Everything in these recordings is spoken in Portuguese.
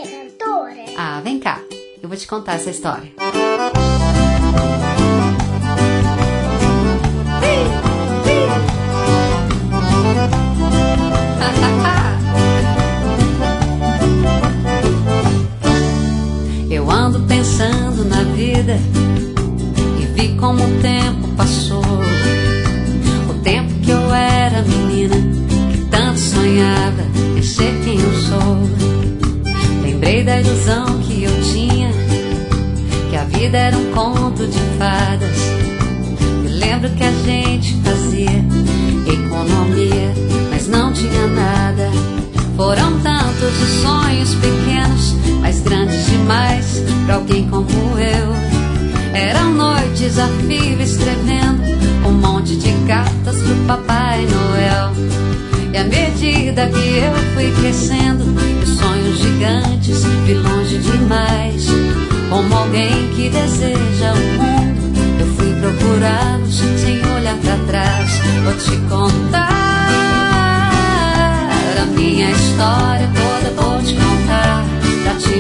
cantora? Ah, vem cá, eu vou te contar essa história. Eu ando pensando na vida e vi como o tempo passou. O tempo que eu era menina, que tanto sonhava em ser quem eu sou. Lembrei da ilusão que eu tinha, que a vida era um conto de fadas. Me lembro que a gente fazia economia, mas não tinha nada. Foram tantos os sonhos pequenos, mas grandes demais pra alguém como eu. Eram noites a fio escrevendo um monte de cartas pro Papai Noel. E à medida que eu fui crescendo, os sonhos gigantes vi longe demais. Como alguém que deseja o mundo, eu fui procurá-los sem olhar pra trás. Vou te contar a minha história toda, vou te contar, pra te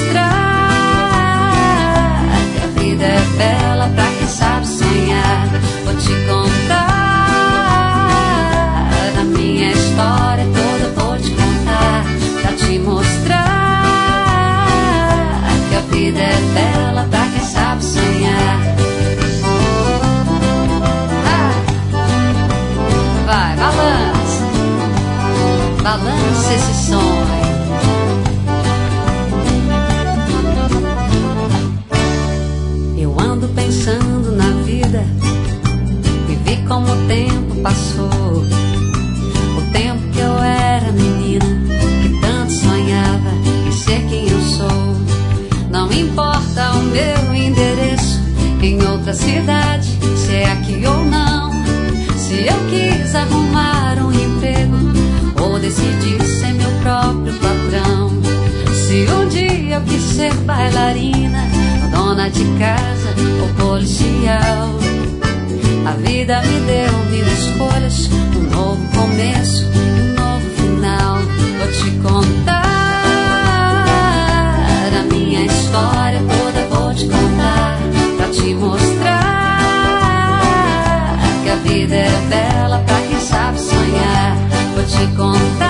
mostrar que a vida é bela pra quem sabe sonhar. Vou te contar a minha história toda, vou te contar, pra te mostrar que a vida é bela pra quem sabe sonhar. Vai, balança, balança esse sonho. Eu ando pensando na vida e vi como o tempo passou. O tempo que eu era menina, que tanto sonhava em ser quem eu sou. Não importa o meu endereço em outra cidade, se é aqui ou não. Se eu quis arrumar um emprego ou decidir ser meu próprio patrão. Se um dia eu quis ser bailarina, dona de casa ou policial. A vida me deu mil escolhas, um novo começo e um novo final. Vou te contar a minha história toda, vou te contar, pra te mostrar que a vida é bela pra quem sabe sonhar. Vou te contar